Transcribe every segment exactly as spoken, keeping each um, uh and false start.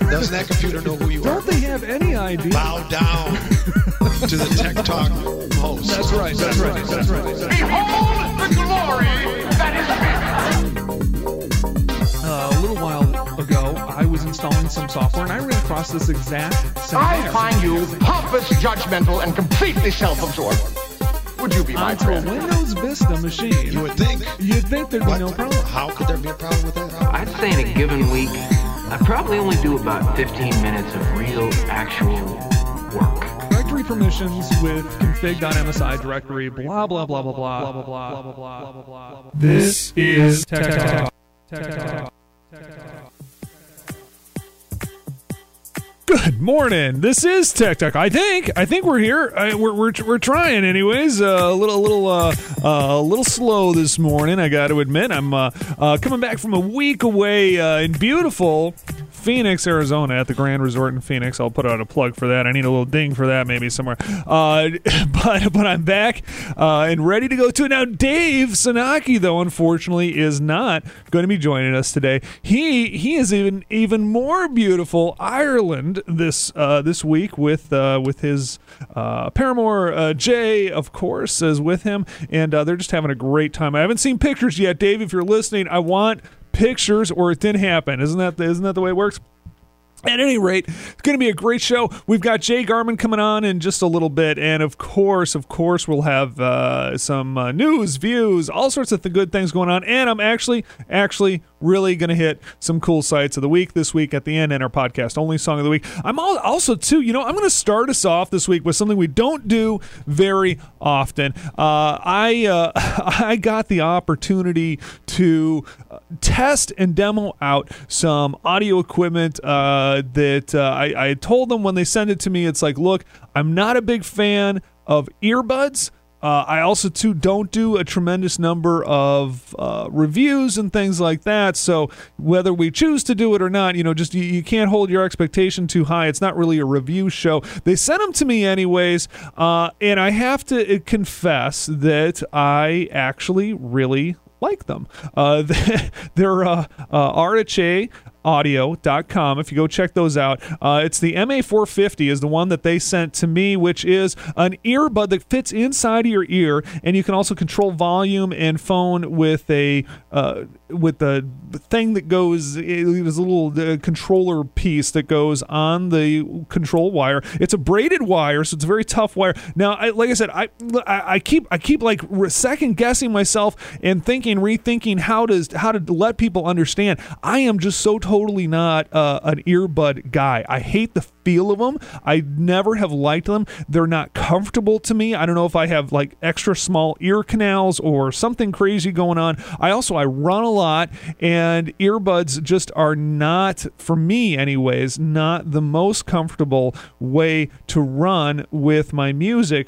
Doesn't that computer know who you Don't are? Don't they have any idea? Bow down to the Tech Talk host. That's right, that's right, that's right. Behold the glory that is me. Uh, a little while ago, I was installing some software, and I ran across this exact scenario. I find you pompous, judgmental, and completely self-absorbed. Would you be my Onto friend? a Windows Vista machine. You would think. You'd think there'd be What? no problem. How could there be a problem with that? How- I'd say in a given week, I probably only do about fifteen minutes of real, actual work. Directory permissions with config.msi directory, blah, blah, blah, blah, blah, blah, blah, blah, blah, blah, blah, blah. This is Tech Talk. Tech Talk. Good morning. This is Tech Talk. I think. I think we're here. I, we're we're we're trying, anyways. Uh, a little a little uh, uh, a little slow this morning. I got to admit. I'm uh, uh, coming back from a week away uh, in beautiful Phoenix, Arizona, at the Grand Resort in Phoenix. I'll put out a plug for that. I need a little ding for that, maybe somewhere. Uh, but but I'm back uh, and ready to go to it now. Dave Sanaki, though, unfortunately, is not going to be joining us today. He he is even even more beautiful Ireland this uh, this week with uh, with his uh, paramour uh, Jay, of course, is with him, and uh, they're just having a great time. I haven't seen pictures yet, Dave. If you're listening, I want pictures, or it didn't happen. Isn't that isn't that the way it works? At any rate, it's going to be a great show. We've got Jay Garman coming on in just a little bit, and of course, of course, we'll have uh, some uh, news, views, all sorts of th- good things going on. And I'm actually, actually, really going to hit some cool sites of the week this week at the end, and our podcast only song of the week. I'm all, also too, you know, I'm going to start us off this week with something we don't do very often. Uh, I uh, I got the opportunity to test and demo out some audio equipment. Uh, that uh, I, I told them when they send it to me, it's like, look, I'm not a big fan of earbuds. Uh, I also, too, don't do a tremendous number of uh, reviews and things like that. So whether we choose to do it or not, you know, just you, you can't hold your expectation too high. It's not really a review show. They sent them to me anyways, uh, and I have to confess that I actually really like them. Uh, they're uh, uh, R H A audio dot com. If you go check those out, uh, it's the M A four fifty is the one that they sent to me, which is an earbud that fits inside of your ear, and you can also control volume and phone with a uh, with the thing that goes. There's a little uh, controller piece that goes on the control wire. It's a braided wire, so it's a very tough wire. Now, I, like I said, I, I I keep I keep like second guessing myself and thinking, rethinking how to how to let people understand. I am just so totally not uh, an earbud guy. I hate the feel of them. I never have liked them. They're not comfortable to me. I don't know if I have like extra small ear canals or something crazy going on. I also, I run a lot, and earbuds just are not, for me anyways, not the most comfortable way to run with my music.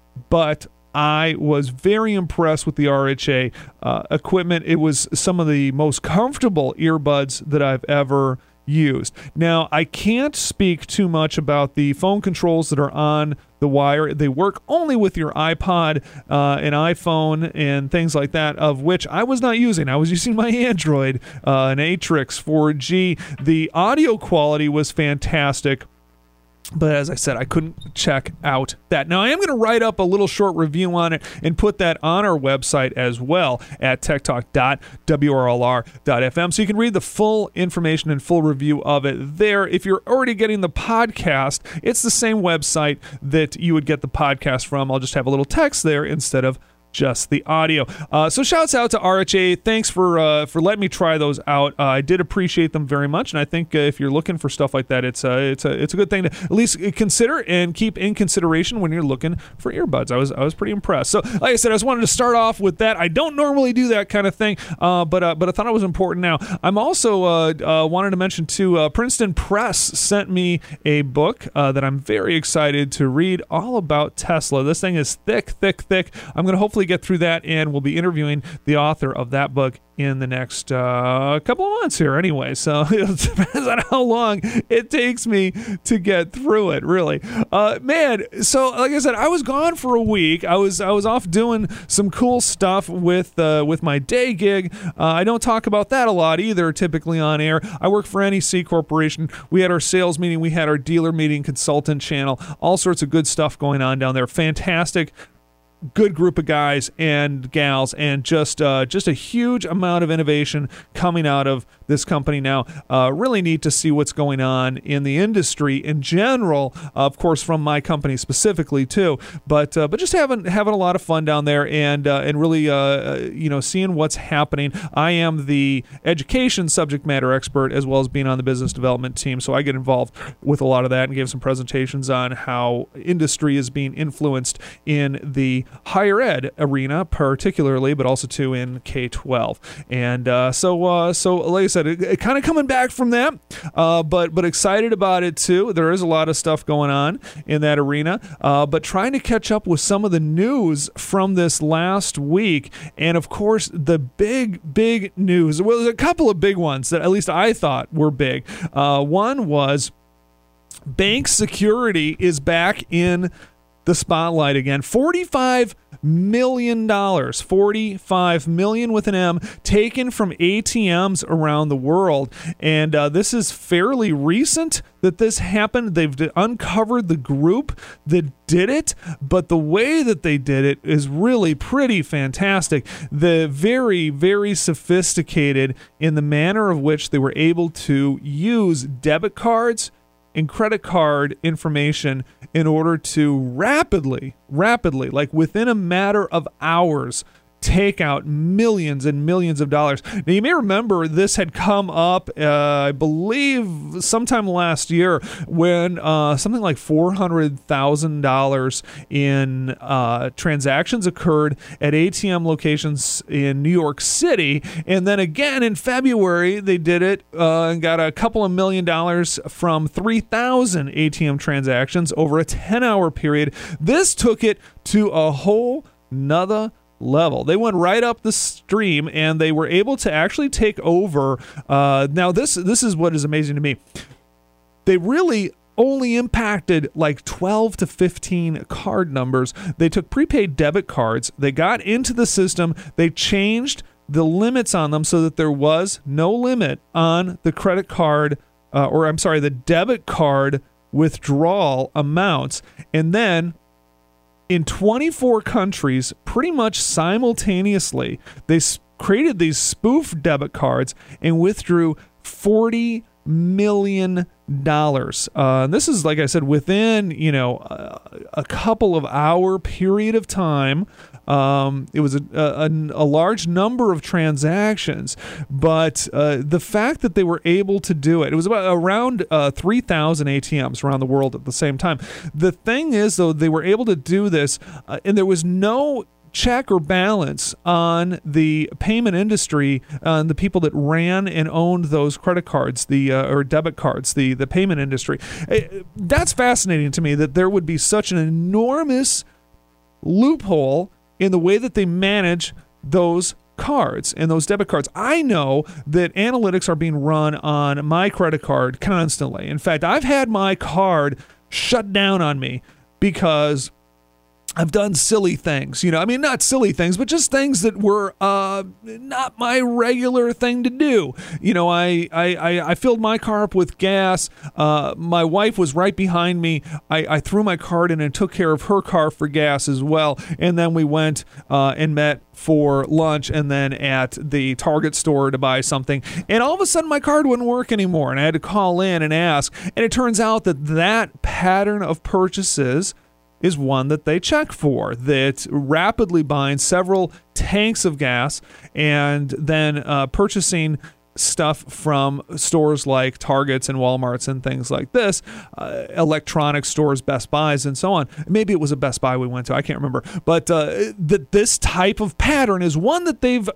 But I was very impressed with the R H A uh, equipment. It was some of the most comfortable earbuds that I've ever used. Now, I can't speak too much about the phone controls that are on the wire. They work only with your iPod uh, and iPhone and things like that, of which I was not using. I was using my Android, uh, an Atrix four G. The audio quality was fantastic. But as I said, I couldn't check out that. Now, I am going to write up a little short review on it and put that on our website as well at tech talk dot w r l r dot f m. So you can read the full information and full review of it there. If you're already getting the podcast, it's the same website that you would get the podcast from. I'll just have a little text there instead of just the audio. Uh, so shouts out to R H A. Thanks for uh, for letting me try those out. Uh, I did appreciate them very much, and I think uh, if you're looking for stuff like that, it's uh, it's a it's a good thing to at least consider and keep in consideration when you're looking for earbuds. I was I was pretty impressed. So like I said, I just wanted to start off with that. I don't normally do that kind of thing, uh, but uh, but I thought it was important. Now I'm also uh, uh, wanted to mention too. Uh, Princeton Press sent me a book uh, that I'm very excited to read, all about Tesla. This thing is thick, thick, thick. I'm going to hopefully really get through that, and we'll be interviewing the author of that book in the next uh, couple of months here anyway. So it depends on how long it takes me to get through it, really. Uh, man, so like I said, I was gone for a week. I was I was off doing some cool stuff with uh, with my day gig. Uh, I don't talk about that a lot either, typically on air. I work for N E C Corporation. We had our sales meeting. We had our dealer meeting, consultant channel, all sorts of good stuff going on down there. Fantastic. Good group of guys and gals, and just uh, just a huge amount of innovation coming out of this company now. Uh, really neat to see what's going on in the industry in general, uh, of course, from my company specifically too. But uh, but just having having a lot of fun down there, and uh, and really uh, you know seeing what's happening. I am the education subject matter expert as well as being on the business development team, so I get involved with a lot of that and gave some presentations on how industry is being influenced in the higher ed arena, particularly, but also too in K twelve. And uh, so, uh, so like I said, it, it kind of coming back from that, uh, but but excited about it too. There is a lot of stuff going on in that arena, uh, but trying to catch up with some of the news from this last week. And of course, the big, big news. Well, there's a couple of big ones that at least I thought were big. Uh, one was bank security is back in the spotlight again. forty-five million dollars, forty-five million with an M, taken from A T Ms around the world. And uh, this is fairly recent that this happened. They've d- uncovered the group that did it, but the way that they did it is really pretty fantastic. The very, very sophisticated in the manner of which they were able to use debit cards and credit card information in order to rapidly, rapidly, like within a matter of hours, take out millions and millions of dollars. Now, you may remember this had come up, uh, I believe, sometime last year when uh, something like four hundred thousand dollars in uh, transactions occurred at A T M locations in New York City. And then again in February, they did it uh, and got a couple of million dollars from three thousand A T M transactions over a ten-hour period. This took it to a whole nother level. They went right up the stream, and they were able to actually take over. Uh, now, this this is what is amazing to me. They really only impacted like twelve to fifteen card numbers. They took prepaid debit cards. They got into the system. They changed the limits on them so that there was no limit on the credit card, uh, or I'm sorry, the debit card withdrawal amounts. And then in twenty-four countries, pretty much simultaneously, they created these spoof debit cards and withdrew forty million dollars. Uh, and this is, like I said, within, you know, a, a couple of hour period of time. Um, it was a, a, a large number of transactions, but uh, the fact that they were able to do it, it was about around uh, three thousand A T Ms around the world at the same time. The thing is, though, they were able to do this, uh, and there was no check or balance on the payment industry, on uh, the people that ran and owned those credit cards, the uh, or debit cards, the the payment industry. It, that's fascinating to me that there would be such an enormous loophole in the way that they manage those cards and those debit cards. I know that analytics are being run on my credit card constantly. In fact, I've had my card shut down on me because I've done silly things, you know, I mean, not silly things, but just things that were uh, not my regular thing to do. You know, I, I, I filled my car up with gas. Uh, my wife was right behind me. I, I threw my card in and took care of her car for gas as well. And then we went uh, and met for lunch and then at the Target store to buy something. And all of a sudden my card wouldn't work anymore. And I had to call in and ask. And it turns out that that pattern of purchases is one that they check for, that rapidly buying several tanks of gas and then uh, purchasing stuff from stores like Targets and Walmarts and things like this, uh, electronic stores, Best Buys, and so on. Maybe it was a Best Buy we went to, I can't remember. But uh, that this type of pattern is one that they've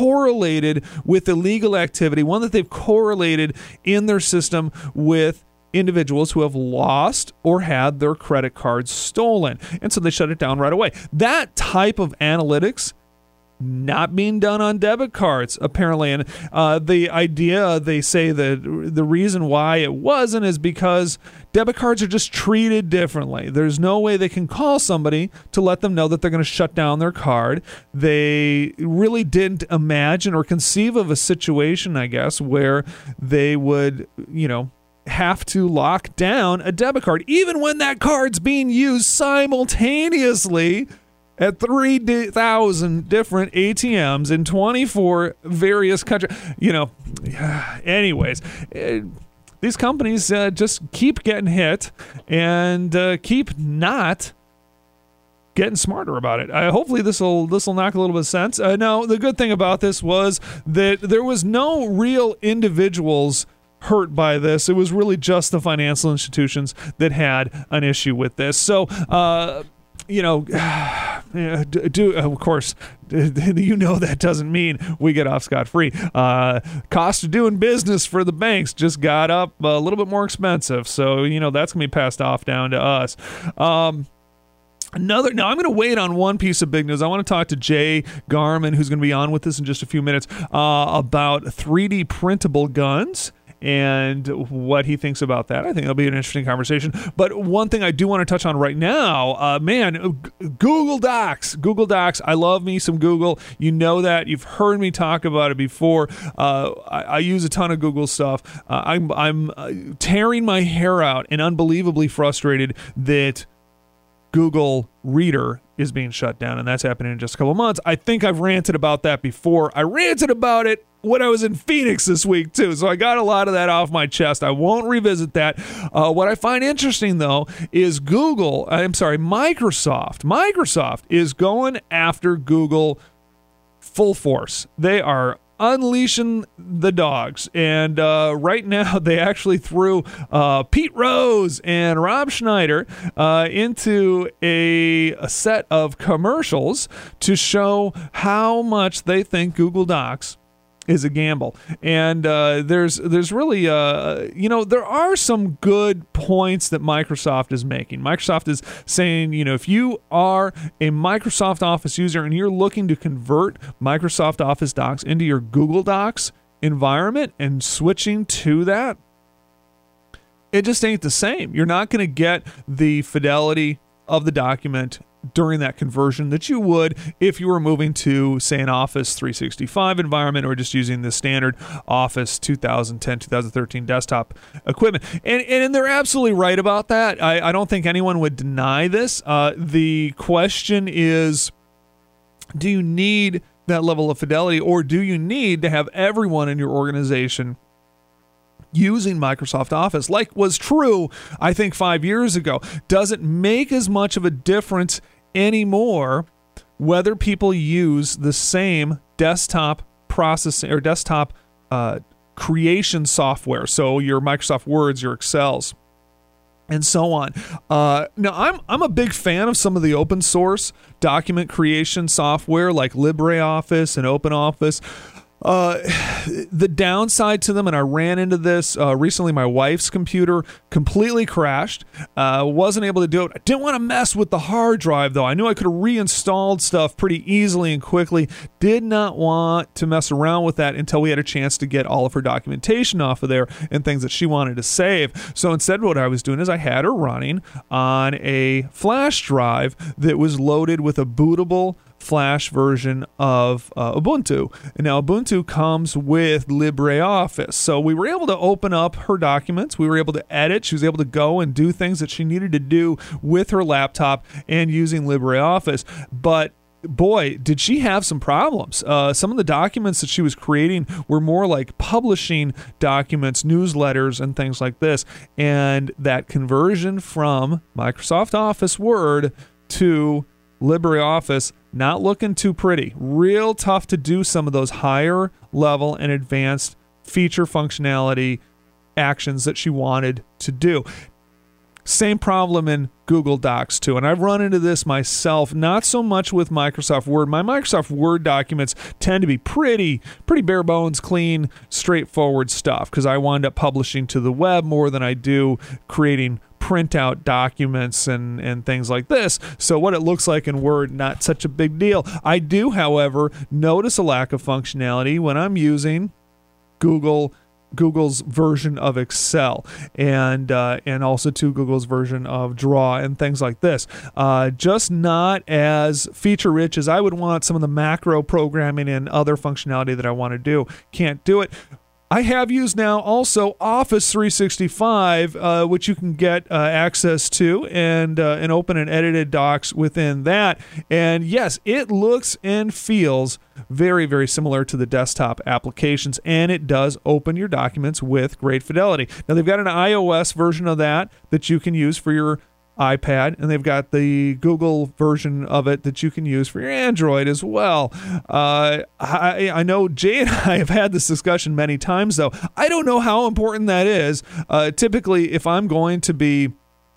correlated with illegal activity, one that they've correlated in their system with individuals who have lost or had their credit cards stolen. And so they shut it down right away. That type of analytics not being done on debit cards, apparently. And uh, the idea, they say that the reason why it wasn't is because debit cards are just treated differently. There's no way they can call somebody to let them know that they're going to shut down their card. They really didn't imagine or conceive of a situation, I guess, where they would, you know, have to lock down a debit card, even when that card's being used simultaneously at three thousand different A T Ms in twenty-four various countries. You know, anyways, it, these companies uh, just keep getting hit and uh, keep not getting smarter about it. Uh, hopefully this will this will knock a little bit of sense. Uh, no, the good thing about this was that there was no real individuals hurt by this. It was really just the financial institutions that had an issue with this. So, uh, you know, do, do of course, you know that doesn't mean we get off scot-free. Uh, cost of doing business for the banks just got up a little bit more expensive. So, you know, that's going to be passed off down to us. Um, Another. Now, I'm going to wait on one piece of big news. I want to talk to Jay Garman, who's going to be on with us in just a few minutes, uh, about three D printable guns and what he thinks about that. I think it'll be an interesting conversation. But one thing I do want to touch on right now, uh, man, Google Docs. Google Docs. I love me some Google. You know that. You've heard me talk about it before. Uh, I, I use a ton of Google stuff. Uh, I'm, I'm uh, tearing my hair out and unbelievably frustrated that Google Reader is being shut down, and that's happening in just a couple months. I think I've ranted about that before. I ranted about it when I was in Phoenix this week, too, so I got a lot of that off my chest. I won't revisit that. Uh, what I find interesting, though, is Google, I'm sorry, Microsoft. Microsoft is going after Google full force. They are unleashing the dogs, and uh, right now they actually threw uh, Pete Rose and Rob Schneider uh, into a, a set of commercials to show how much they think Google Docs is a gamble. And uh, there's there's really, uh, you know, there are some good points that Microsoft is making. Microsoft is saying, you know, if you are a Microsoft Office user and you're looking to convert Microsoft Office Docs into your Google Docs environment and switching to that, it just ain't the same. You're not going to get the fidelity of the document during that conversion that you would if you were moving to, say, an Office three sixty-five environment or just using the standard Office two thousand ten, two thousand thirteen desktop equipment. And and they're absolutely right about that. I, I don't think anyone would deny this. Uh, the question is, do you need that level of fidelity, or do you need to have everyone in your organization using Microsoft Office, like was true, I think, five years ago? Does it make as much of a difference anymore whether people use the same desktop processing or desktop uh, creation software? So your Microsoft Words, your Excels, and so on. Uh, now, I'm I'm a big fan of some of the open source document creation software like LibreOffice and OpenOffice. Uh, the downside to them, and I ran into this uh, recently, my wife's computer completely crashed. Uh, wasn't able to do it. I didn't want to mess with the hard drive, though. I knew I could have reinstalled stuff pretty easily and quickly. Did not want to mess around with that until we had a chance to get all of her documentation off of there and things that she wanted to save. So instead, what I was doing is I had her running on a flash drive that was loaded with a bootable Flash version of uh, Ubuntu. And now Ubuntu comes with LibreOffice. So we were able to open up her documents. We were able to edit. She was able to go and do things that she needed to do with her laptop and using LibreOffice. But boy, did she have some problems. Uh, some of the documents that she was creating were more like publishing documents, newsletters, and things like this. And that conversion from Microsoft Office Word to LibreOffice, not looking too pretty. Real tough to do some of those higher level and advanced feature functionality actions that she wanted to do. Same problem in Google Docs too. And I've run into this myself, not so much with Microsoft Word. My Microsoft Word documents tend to be pretty, pretty bare bones, clean, straightforward stuff because I wind up publishing to the web more than I do creating printout documents and, and things like this. So what it looks like in Word, not such a big deal. I do, however, notice a lack of functionality when I'm using Google Google's version of Excel and uh, and also to Google's version of Draw and things like this. Uh, just not as feature rich as I would want. Some of the macro programming and other functionality that I want to do can't do it. I have used now also Office three sixty-five, uh, which you can get uh, access to and uh, and open and edited docs within that. And yes, it looks and feels very, very similar to the desktop applications, and it does open your documents with great fidelity. Now, they've got an iOS version of that that you can use for your iPad, and they've got the Google version of it that you can use for your Android as well. Uh, I, I know Jay and I have had this discussion many times, though. I don't know how important that is. Uh, typically, if I'm going to be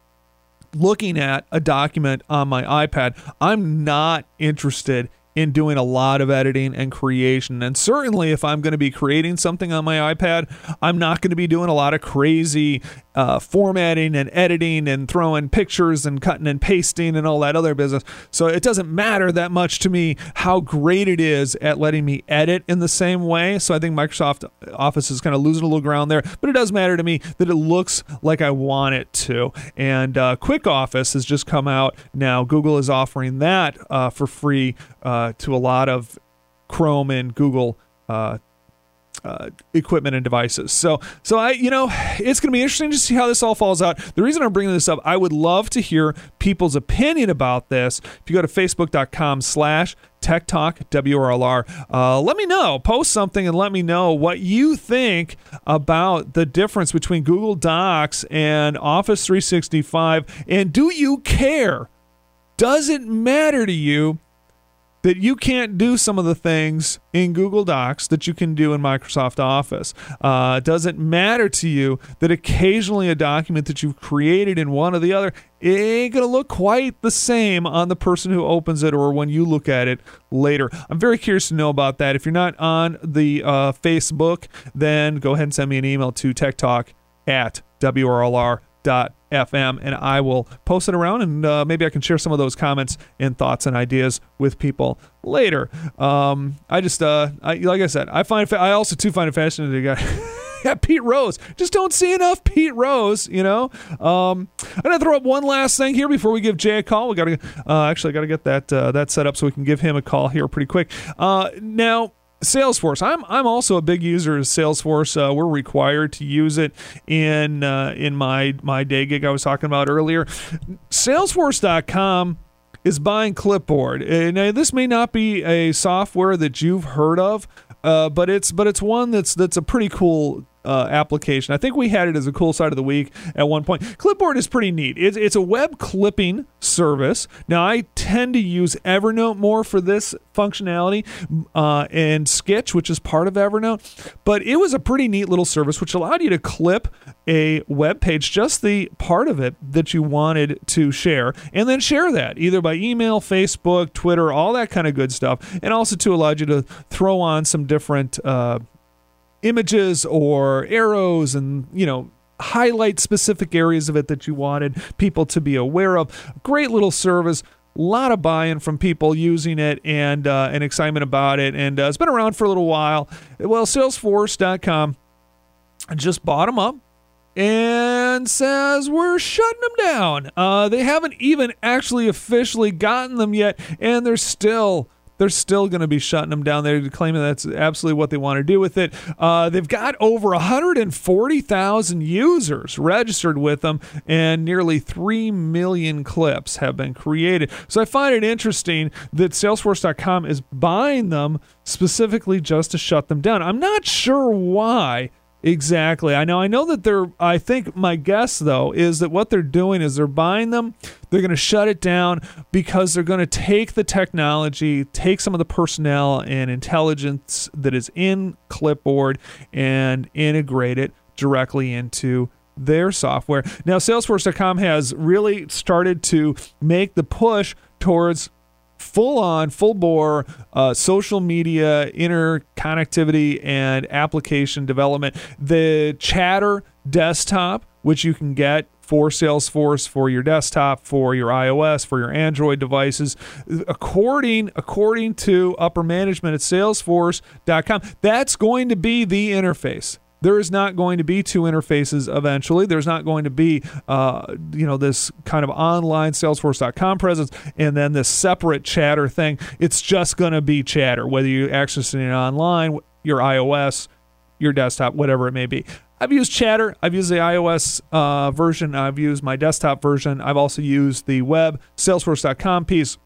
looking at a document on my iPad, I'm not interested in doing a lot of editing and creation. And certainly if I'm going to be creating something on my iPad, I'm not going to be doing a lot of crazy uh, formatting and editing and throwing pictures and cutting and pasting and all that other business. So it doesn't matter that much to me how great it is at letting me edit in the same way. So I think Microsoft Office is kind of losing a little ground there, but it does matter to me that it looks like I want it to. And uh, Quick Office has just come out now. Google is offering that uh, for free uh, to a lot of Chrome and Google uh, uh, equipment and devices. So, so I, you know, it's going to be interesting to see how this all falls out. The reason I'm bringing this up, I would love to hear people's opinion about this. If you go to facebook.com slash Tech Talk W R L R, uh, let me know. Post something and let me know what you think about the difference between Google Docs and Office three sixty-five. And do you care? Does it matter to you that you can't do some of the things in Google Docs that you can do in Microsoft Office? Uh, does it matter to you that occasionally a document that you've created in one or the other ain't going to look quite the same on the person who opens it or when you look at it later? I'm very curious to know about that. If you're not on the uh, Facebook, then go ahead and send me an email to techtalk at W R L R dot F M, and I will post it around, and uh, maybe I can share some of those comments and thoughts and ideas with people later. Um, I just, uh, I, like I said, I find I also too find it fascinating. Got, got Pete Rose. Just don't see enough Pete Rose, you know. Um, I'm gonna throw up one last thing here before we give Jay a call. We gotta uh, actually got to get that uh, that set up so we can give him a call here pretty quick. Uh, now. Salesforce. I'm I'm also a big user of Salesforce. Uh, we're required to use it in uh, in my my day gig I was talking about earlier. Salesforce dot com is buying Clipboard. And uh, this may not be a software that you've heard of, uh, but it's but it's one that's that's a pretty cool Uh, application. I think we had it as a cool side of the week at one point. Clipboard is pretty neat. It's, it's a web clipping service. Now, I tend to use Evernote more for this functionality uh, and Sketch, which is part of Evernote. But it was a pretty neat little service which allowed you to clip a web page, just the part of it that you wanted to share, and then share that either by email, Facebook, Twitter, all that kind of good stuff. And also to allow you to throw on some different uh, images or arrows and, you know, highlight specific areas of it that you wanted people to be aware of. Great little service. A lot of buy-in from people using it and uh, and excitement about it. And uh, it's been around for a little while. Well, Salesforce dot com just bought them up and says we're shutting them down. Uh, they haven't even actually officially gotten them yet, and they're still... They're still going to be shutting them down. They're claiming that's absolutely what they want to do with it. Uh, they've got over one hundred forty thousand users registered with them, and nearly three million clips have been created. So I find it interesting that Salesforce dot com is buying them specifically just to shut them down. I'm not sure why exactly. I know I know that they're, I think my guess, though, is that what they're doing is they're buying them, they're going to shut it down because they're going to take the technology, take some of the personnel and intelligence that is in Clipboard and integrate it directly into their software. Now, Salesforce dot com has really started to make the push towards full-on, full-bore uh, social media interconnectivity and application development. The Chatter desktop, which you can get for Salesforce, for your desktop, for your iOS, for your Android devices, according according to upper management at Salesforce dot com, that's going to be the interface. There is not going to be two interfaces eventually. There's not going to be, uh, you know, this kind of online Salesforce dot com presence and then this separate Chatter thing. It's just going to be Chatter, whether you access it online, your iOS, your desktop, whatever it may be. I've used Chatter. I've used the iOS uh, version. I've used my desktop version. I've also used the web Salesforce dot com piece.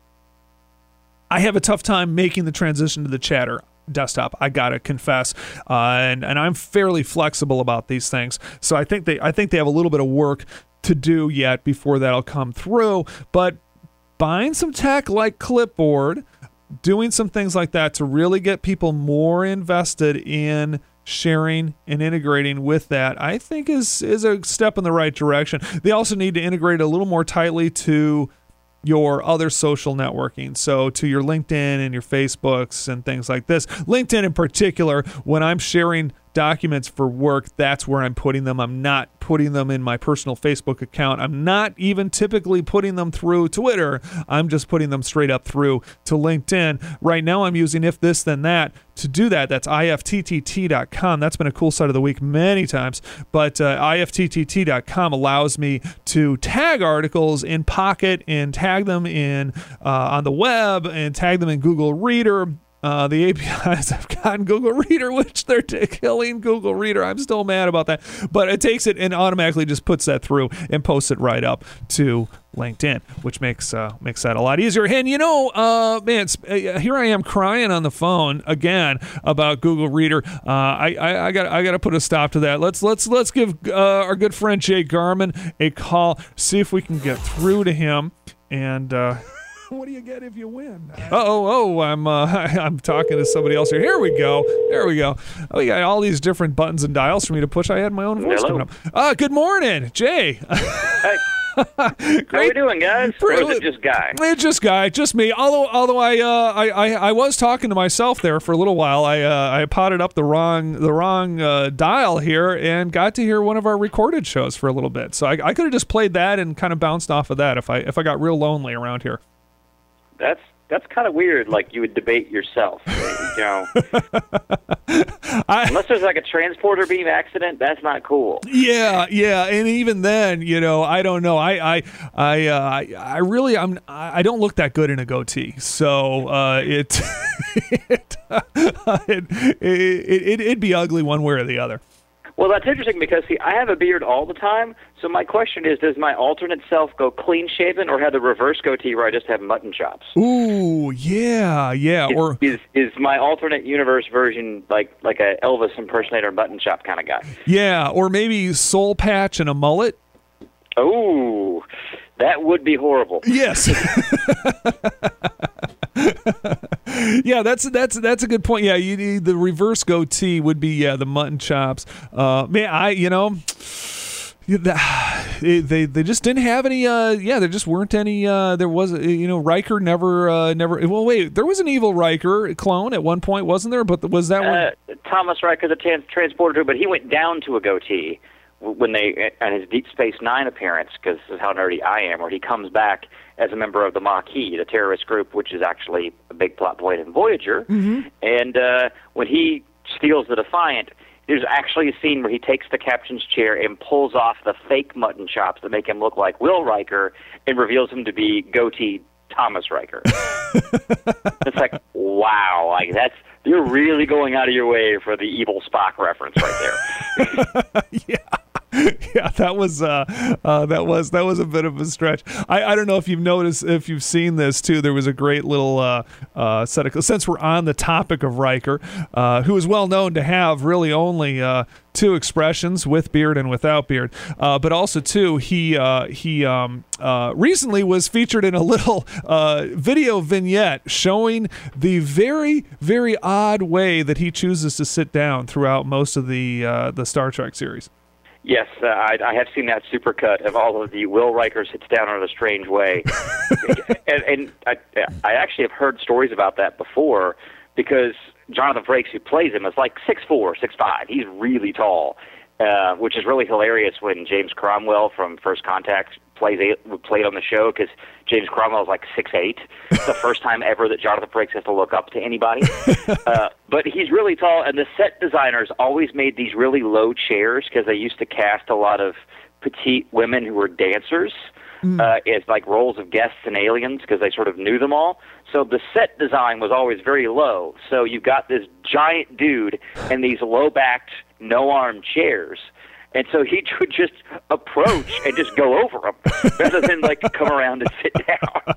I have a tough time making the transition to the Chatter desktop, I gotta confess, uh, and and I'm fairly flexible about these things. So I think they I think they have a little bit of work to do yet before that'll come through. But buying some tech like Clipboard, doing some things like that to really get people more invested in sharing and integrating with that, I think is is a step in the right direction. They also need to integrate a little more tightly to your other social networking, so to your LinkedIn and your Facebooks and things like this. LinkedIn in particular, when I'm sharing documents for work, that's where I'm putting them. I'm not putting them in my personal Facebook account. I'm not even typically putting them through Twitter. I'm just putting them straight up through to LinkedIn. Right now I'm using If This Then That to do that. That's I F T T T dot com. That's been a cool site of the week many times, but uh, I F T T T dot com allows me to tag articles in Pocket and tag them in uh, on the web and tag them in Google Reader. Uh, the A P Is have gotten Google Reader, which they're t- killing Google Reader. I'm still mad about that. But it takes it and automatically just puts that through and posts it right up to LinkedIn, which makes uh, makes that a lot easier. And, you know, uh, man, uh, here I am crying on the phone again about Google Reader. Uh, I, I, I got I got to put a stop to that. Let's let's let's give uh, our good friend Jay Garman a call, see if we can get through to him. And uh, what do you get if you win? Oh, oh, I'm uh, I'm talking to somebody else here. Here we go. There we go. Oh, we got all these different buttons and dials for me to push. I had my own voice Hello. coming up. Uh, good morning, Jay. Hey. How we doing, guys? Or is it just Guy? It's just Guy, just me. Although, although I, uh, I, I, I was talking to myself there for a little while. I, uh, I potted up the wrong, the wrong uh, dial here, and got to hear one of our recorded shows for a little bit. So I, I could have just played that and kind of bounced off of that if I, if I got real lonely around here. That's that's kind of weird. Like you would debate yourself, you know. I, Unless there's like a transporter beam accident, that's not cool. Yeah, yeah, and even then, you know, I don't know. I, I, I, uh, I, I really, I'm, I don't look that good in a goatee. So uh, it, it, uh, it, it, it, it'd be ugly one way or the other. Well, that's interesting because, see, I have a beard all the time, so my question is, does my alternate self go clean-shaven or have the reverse goatee where I just have mutton chops? Ooh, yeah, yeah. Is, or is is my alternate universe version like like a Elvis impersonator mutton chop kind of guy? Yeah, or maybe soul patch and a mullet? Ooh, that would be horrible. Yes. Yeah, that's that's that's a good point. Yeah, you need the reverse goatee would be yeah the mutton chops. Uh, man, I you know they they they just didn't have any. Uh, yeah, there just weren't any. Uh, there was you know Riker never uh, never. Well, wait, there was an evil Riker clone at one point, wasn't there? But was that uh, one? Thomas Riker, the trans- transporter, but he went down to a goatee when they on his Deep Space Nine appearance, because this is how nerdy I am, where he comes back as a member of the Maquis, the terrorist group, which is actually a big plot point in Voyager. Mm-hmm. And uh, when he steals the Defiant, there's actually a scene where he takes the captain's chair and pulls off the fake mutton chops that make him look like Will Riker and reveals him to be goatee Thomas Riker. It's like, wow, like that's you're really going out of your way for the evil Spock reference right there. Yeah. Yeah, that was uh, uh, that was that was a bit of a stretch. I, I don't know if you've noticed, if you've seen this too. There was a great little uh, uh, set of, since we're on the topic of Riker, uh, who is well known to have really only uh, two expressions, with beard and without beard. Uh, but also too, he uh, he um, uh, recently was featured in a little uh, video vignette showing the very very odd way that he chooses to sit down throughout most of the uh, the Star Trek series. Yes, uh, I, I have seen that supercut of all of the Will Riker sits down in a strange way. and and I, I actually have heard stories about that before because Jonathan Frakes, who plays him, is like six four, six five. He's really tall, uh, which is really hilarious when James Cromwell from First Contact plays a, played on the show because James Cromwell is like six eight. It's the first time ever that Jonathan Frakes has to look up to anybody. Uh, but he's really tall, and the set designers always made these really low chairs because they used to cast a lot of petite women who were dancers mm. uh, as like roles of guests and aliens because they sort of knew them all. So the set design was always very low. So you've got this giant dude and these low-backed, no-arm chairs. And so he would just approach and just go over them rather than, like, come around and sit down.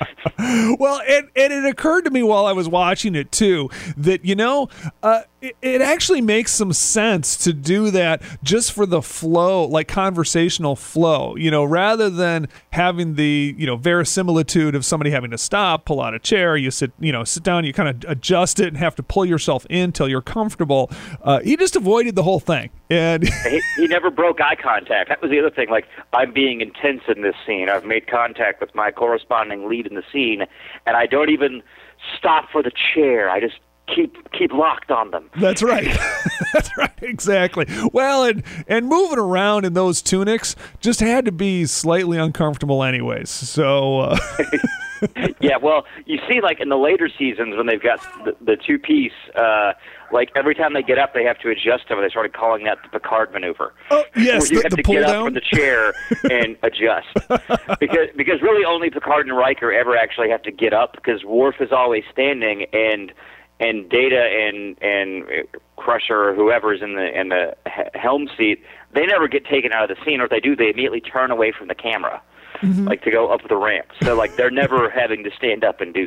Well, and, and it occurred to me while I was watching it, too, that, you know, uh, it, it actually makes some sense to do that just for the flow, like conversational flow, you know, rather than having the, you know, verisimilitude of somebody having to stop, pull out a chair, you sit, you know, sit down, you kind of adjust it and have to pull yourself in till you're comfortable. Uh, he just avoided the whole thing. And he, he never broke eye contact. That was the other thing. Like, I'm being intense in this scene. I've made contact with my corresponding lead in the scene, and I don't even stop for the chair. I just keep keep locked on them. That's right. That's right. Exactly. Well, and and moving around in those tunics just had to be slightly uncomfortable anyways. So uh... yeah, well, you see, like in the later seasons when they've got the, the two-piece, uh, like every time they get up, they have to adjust them. They started calling that the Picard maneuver. Oh, yes, where you the, have the to pull get down? up from the chair and adjust. because because really only Picard and Riker ever actually have to get up because Worf is always standing and and Data and and Crusher or whoever's in the in the helm seat, they never get taken out of the scene, or if they do, they immediately turn away from the camera. Mm-hmm. Like to go up the ramp, so like they're never having to stand up and do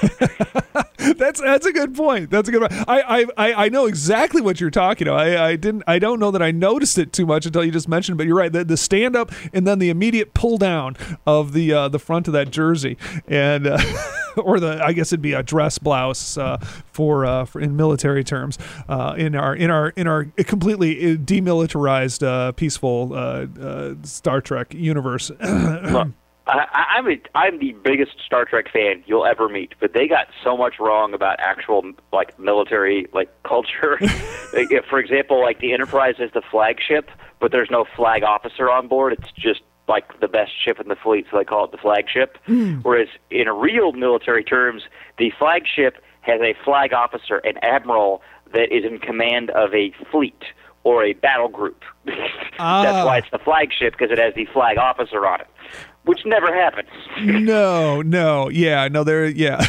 that. that's that's a good point. That's a good point. I I I know exactly what you're talking about. I, I didn't. I don't know that I noticed it too much until you just mentioned it. But you're right. The, the stand up and then the immediate pull down of the uh, the front of that jersey, and uh, or the I guess it'd be a dress blouse uh, for uh, for in military terms uh, in our in our in our completely demilitarized uh, peaceful uh, uh, Star Trek universe. Look, I, I'm a, I'm the biggest Star Trek fan you'll ever meet, but they got so much wrong about actual like military like culture. Like, for example, like the Enterprise is the flagship, but there's no flag officer on board. It's just like the best ship in the fleet, so they call it the flagship. Mm. Whereas in real military terms, the flagship has a flag officer, an admiral that is in command of a fleet or a battle group. Ah. That's why it's the flagship, because it has the flag officer on it, which never happens. no, no, yeah, no, they're, yeah.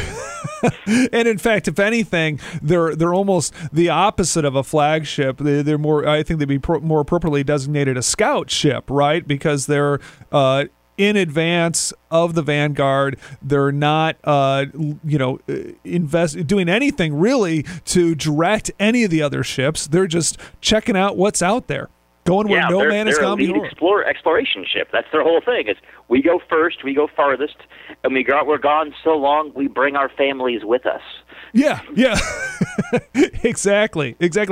And in fact, if anything, they're they're almost the opposite of a flagship. They, they're more, I think they'd be pro- more appropriately designated a scout ship, right? Because they're uh, in advance of the Vanguard. They're not, uh, you know, invest doing anything really to direct any of the other ships. They're just checking out what's out there. Going where yeah, no they're, man has they're gone a lead before. Explorer, exploration ship. That's their whole thing. Is we go first, we go farthest, and we go, we're gone so long, we bring our families with us. Yeah, yeah, exactly, exactly.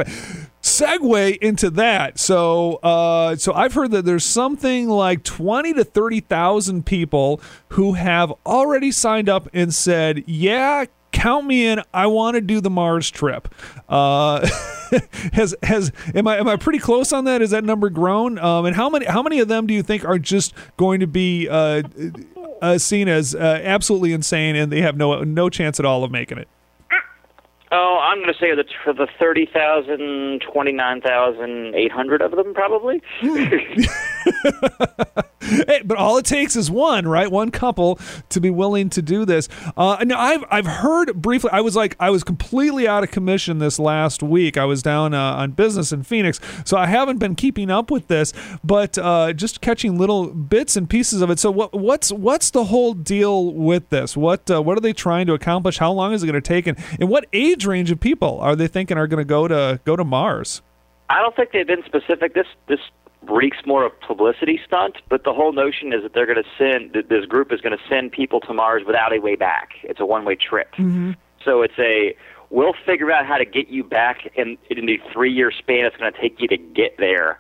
Segue into that. So, uh, so I've heard that there's something like twenty to thirty thousand people who have already signed up and said, "Yeah, count me in. I want to do the Mars trip." Uh, has has am I am I pretty close on that? Is that number grown? Um, and how many how many of them do you think are just going to be uh, uh, seen as uh, absolutely insane and they have no no chance at all of making it? Oh, I'm going to say that for the thirty thousand, twenty-nine thousand eight hundred of them, probably. Hey, but all it takes is one, right? One couple to be willing to do this. Uh, now, I've I've heard briefly. I was like, I was completely out of commission this last week. I was down uh, on business in Phoenix, so I haven't been keeping up with this, but uh, just catching little bits and pieces of it. So, what what's what's the whole deal with this? What uh, what are they trying to accomplish? How long is it going to take? And, and what age range of people are they thinking are going to go to go to Mars? I don't think they've been specific. This this reeks more of publicity stunt, but the whole notion is that they're going to send that this group is going to send people to Mars without a way back. It's a one-way trip. Mm-hmm. So it's a we'll figure out how to get you back in in the three-year span it's going to take you to get there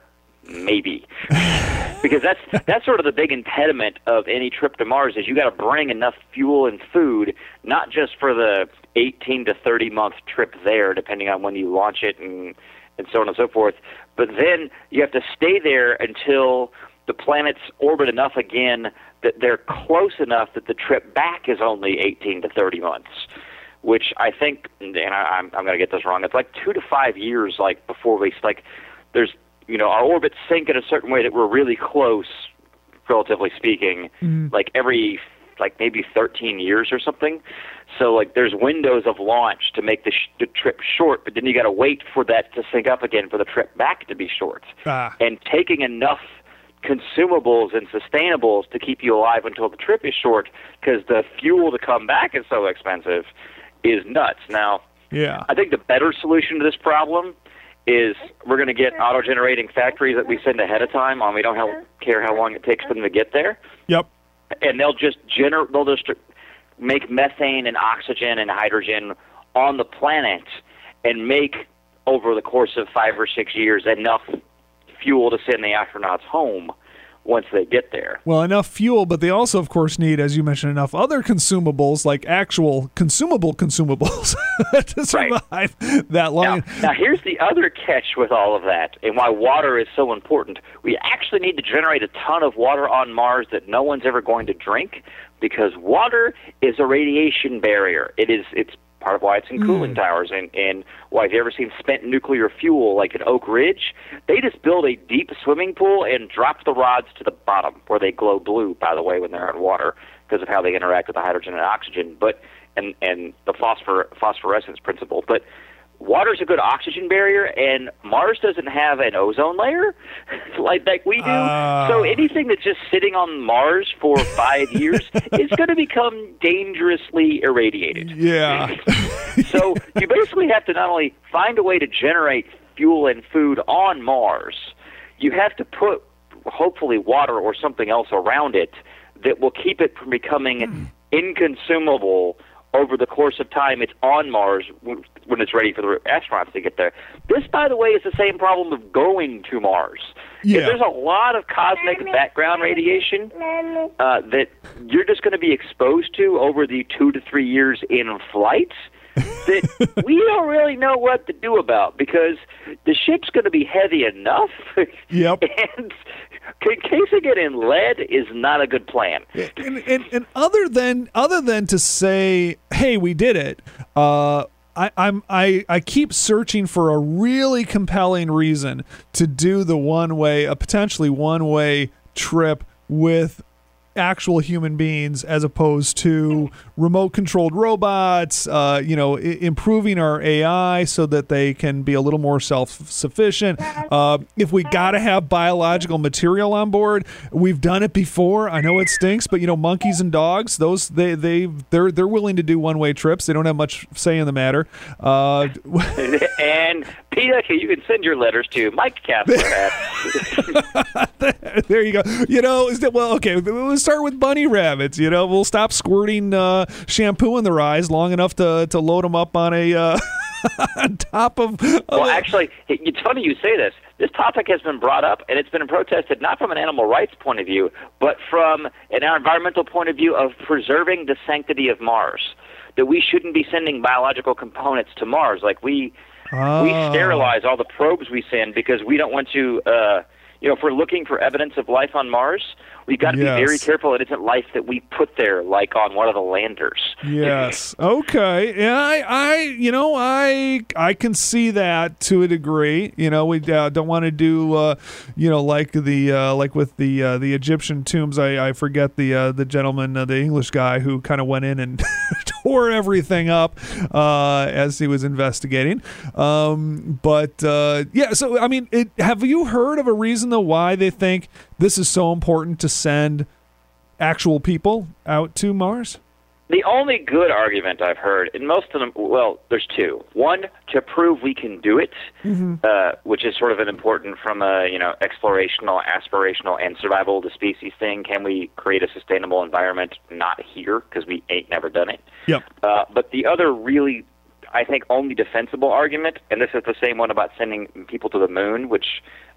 maybe. Because that's that's sort of the big impediment of any trip to Mars is you got to bring enough fuel and food, not just for the eighteen to thirty month trip there, depending on when you launch it and and so on and so forth. But then you have to stay there until the planets orbit enough again that they're close enough that the trip back is only eighteen to thirty months, which I think, and I, I'm, I'm going to get this wrong, it's like two to five years like before we, like, there's, you know, our orbits sync in a certain way that we're really close, relatively speaking, mm-hmm. like every, like maybe thirteen years or something. So, like, there's windows of launch to make the, sh- the trip short, but then you got to wait for that to sync up again for the trip back to be short. Ah. And taking enough consumables and sustainables to keep you alive until the trip is short, because the fuel to come back is so expensive, is nuts. Now, yeah. I think the better solution to this problem is we're going to get auto-generating factories that we send ahead of time on. We don't have, care how long it takes for them to get there. Yep. And they'll just gener- they'll just make methane and oxygen and hydrogen on the planet and make, over the course of five or six years, enough fuel to send the astronauts home once they get there. Well, enough fuel, but they also, of course, need, as you mentioned, enough other consumables, like actual consumable consumables, to survive right. that long. Now, now, here's the other catch with all of that, and why water is so important. We actually need to generate a ton of water on Mars that no one's ever going to drink, because water is a radiation barrier. It is, it's part of why it's in cooling mm. towers, and, and why, if you ever seen spent nuclear fuel, like at Oak Ridge, they just build a deep swimming pool and drop the rods to the bottom, where they glow blue, by the way, when they're in water, because of how they interact with the hydrogen and oxygen, but and, and the phosphor, phosphorescence principle. But water's a good oxygen barrier, and Mars doesn't have an ozone layer like, like we do. Uh. So anything that's just sitting on Mars for five years is going to become dangerously irradiated. Yeah. So you basically have to not only find a way to generate fuel and food on Mars, you have to put, hopefully, water or something else around it that will keep it from becoming mm. inconsumable over the course of time it's on Mars when it's ready for the astronauts to get there. This, by the way, is the same problem of going to Mars. Yeah. If there's a lot of cosmic background radiation uh, that you're just going to be exposed to over the two to three years in flight that we don't really know what to do about, because the ship's going to be heavy enough. Yep. And encasing it in lead is not a good plan. And, and, and other than other than to say, hey, we did it, uh, I, I'm I, I keep searching for a really compelling reason to do the one way, a potentially one way trip with actual human beings, as opposed to remote controlled robots, uh, you know, I- improving our A I so that they can be a little more self-sufficient. Uh, if we got to have biological material on board, we've done it before. I know it stinks, but, you know, monkeys and dogs, those, they, they, they're, they're willing to do one-way trips. They don't have much say in the matter. Uh, and Peter, you can send your letters to Mike Kastler. There you go. You know, is that, well, okay, let's start with bunny rabbits. You know, we'll stop squirting uh, shampoo in their eyes long enough to to load them up on a uh, on top of. Uh, well, actually, it's funny you say this. This topic has been brought up, and it's been protested not from an animal rights point of view, but from an environmental point of view of preserving the sanctity of Mars. That we shouldn't be sending biological components to Mars. Like we oh. we sterilize all the probes we send because we don't want to. Uh, You know, if we're looking for evidence of life on Mars, we've got to yes. be very careful it isn't life that we put there, like on one of the landers. Yes. Okay. Yeah, I, I, you know, I, I can see that to a degree. You know, we uh, don't want to do, uh, you know, like the, uh, like with the uh, the Egyptian tombs. I, I forget the uh, the gentleman, uh, the English guy who kind of went in and tore everything up uh, as he was investigating. Um, but uh, yeah, so I mean, it, have you heard of a reason though why they think this is so important to send actual people out to Mars? The only good argument I've heard, and most of them, well, there's two. One, to prove we can do it, mm-hmm. uh, which is sort of an important from a, you know, explorational, aspirational, and survival of the species thing. Can we create a sustainable environment not here, because we ain't never done it? Yep. Uh, but the other really, I think, only defensible argument, and this is the same one about sending people to the moon, which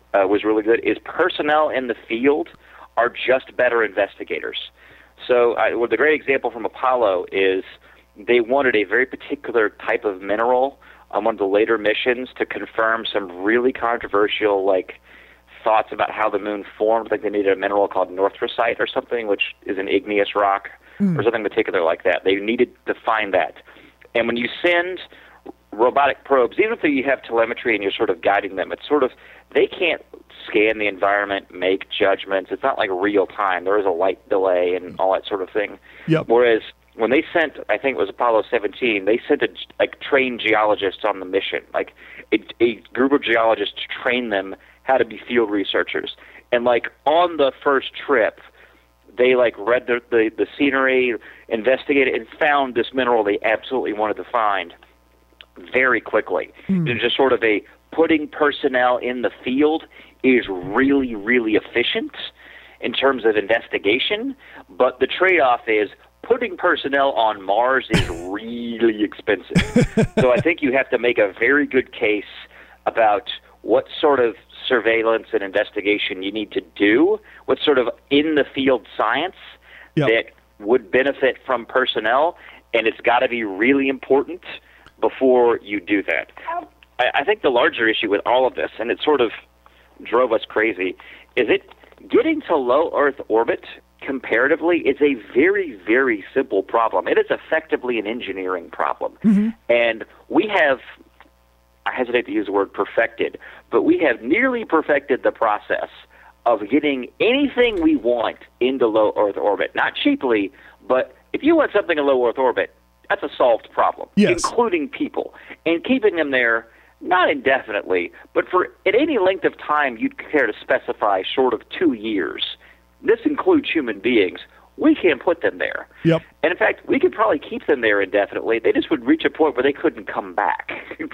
uh, was really good, is personnel in the field are just better investigators. So uh, well, the great example from Apollo is they wanted a very particular type of mineral on one of the later missions to confirm some really controversial, like, thoughts about how the moon formed. Like they needed a mineral called northrosite or something, which is an igneous rock mm. or something particular like that. They needed to find that. And when you send robotic probes, even if you have telemetry and you're sort of guiding them, it's sort of, they can't scan the environment, make judgments. It's not like real time. There is a light delay and all that sort of thing. Yep. Whereas when they sent, I think it was Apollo seventeen, they sent a, like trained geologists on the mission, like a, a group of geologists to train them how to be field researchers. And like on the first trip, they like read the, the, the scenery, investigated, and found this mineral they absolutely wanted to find very quickly. Mm. It's just sort of a putting personnel in the field is really, really efficient in terms of investigation, but the trade-off is putting personnel on Mars is really expensive. So I think you have to make a very good case about what sort of surveillance and investigation you need to do, what sort of in-the-field science yep. that would benefit from personnel, and it's got to be really important before you do that. I, I think the larger issue with all of this, and it sort of drove us crazy, is it getting to low Earth orbit comparatively is a very, very simple problem. It is effectively an engineering problem. Mm-hmm. And we have, I hesitate to use the word perfected, but we have nearly perfected the process of getting anything we want into low Earth orbit. Not cheaply, but if you want something in low Earth orbit, that's a solved problem, yes. including people. And keeping them there, not indefinitely, but for at any length of time you'd care to specify short of two years. This includes human beings. We can put them there. Yep. And in fact, we could probably keep them there indefinitely. They just would reach a point where they couldn't come back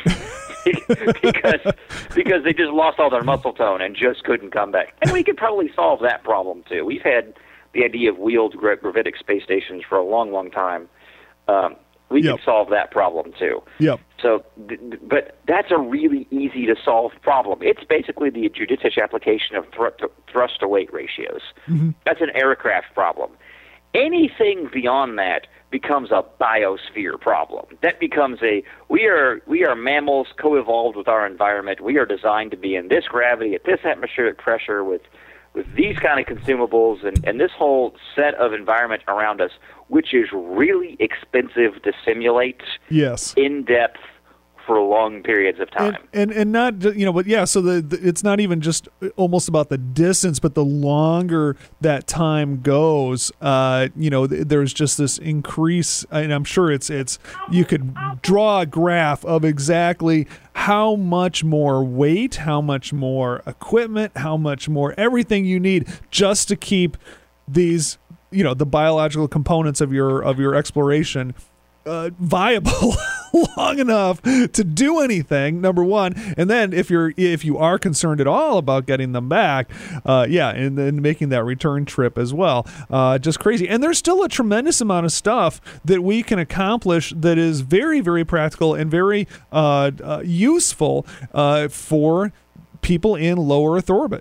because because they just lost all their muscle tone and just couldn't come back. And we could probably solve that problem too. We've had the idea of wheeled gravitic space stations for a long, long time. Um, we yep. can solve that problem too. Yep. So, but that's a really easy to solve problem. It's basically the judicious application of thr- thrust to weight ratios. Mm-hmm. That's an aircraft problem. Anything beyond that becomes a biosphere problem. That becomes a we are we are mammals co-evolved with our environment. We are designed to be in this gravity at this atmospheric pressure with with these kind of consumables and, and this whole set of environment around us, which is really expensive to simulate yes. in depth for long periods of time. And, and and not, you know, but yeah, so the, the it's not even just almost about the distance, but the longer that time goes, uh, you know, th- there's just this increase, and I'm sure it's, it's you could draw a graph of exactly how much more weight, how much more equipment, how much more everything you need just to keep these, you know, the biological components of your of your exploration Uh, viable long enough to do anything, number one, and then if you're if you are concerned at all about getting them back, uh, yeah, and then making that return trip as well, uh, just crazy. And there's still a tremendous amount of stuff that we can accomplish that is very, very practical and very uh, uh, useful uh, for people in low Earth orbit.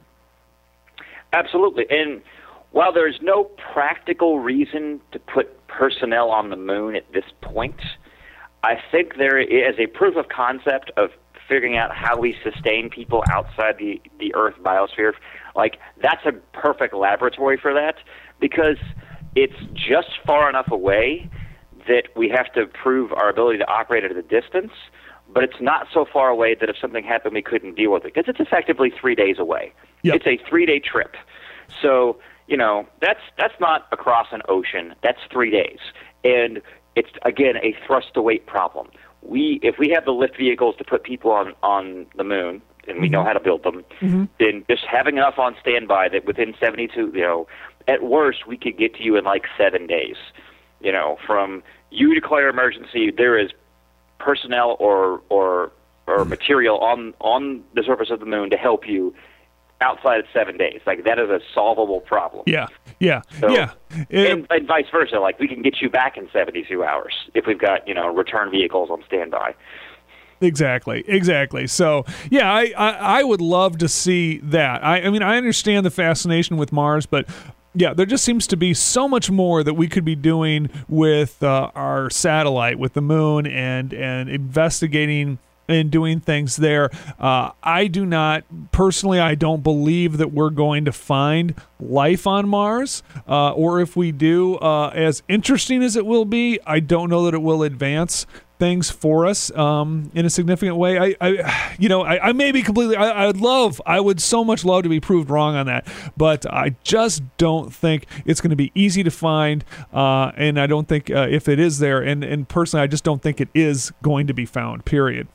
Absolutely, and while there's no practical reason to put personnel on the moon at this point, I think there is a proof of concept of figuring out how we sustain people outside the, the Earth biosphere. Like, that's a perfect laboratory for that because it's just far enough away that we have to prove our ability to operate at a distance, but it's not so far away that if something happened we couldn't deal with it because it's effectively three days away. Yep. It's a three-day trip. So, you know, that's that's not across an ocean. That's three days. And it's, again, a thrust-to-weight problem. We, if we have the lift vehicles to put people on, on the moon, and we mm-hmm. know how to build them, mm-hmm. then just having enough on standby that within seventy-two, you know, at worst, we could get to you in like seven days. You know, from you declare emergency, there is personnel or or or mm-hmm. material on on the surface of the moon to help you outside of seven days. Like, that is a solvable problem. Yeah, yeah, so, yeah. It, and, and vice versa. Like, we can get you back in seventy-two hours if we've got, you know, return vehicles on standby. Exactly, exactly. So, yeah, I, I, I would love to see that. I, I mean, I understand the fascination with Mars, but yeah, there just seems to be so much more that we could be doing with uh, our satellite, with the moon, and and investigating and doing things there. Uh, I do not, personally, I don't believe that we're going to find life on Mars, uh, or if we do, uh, as interesting as it will be, I don't know that it will advance things for us um, in a significant way. I, I you know, I, I may be completely, I, I would love, I would so much love to be proved wrong on that, but I just don't think it's going to be easy to find, uh, and I don't think uh, if it is there, and, and personally, I just don't think it is going to be found, period.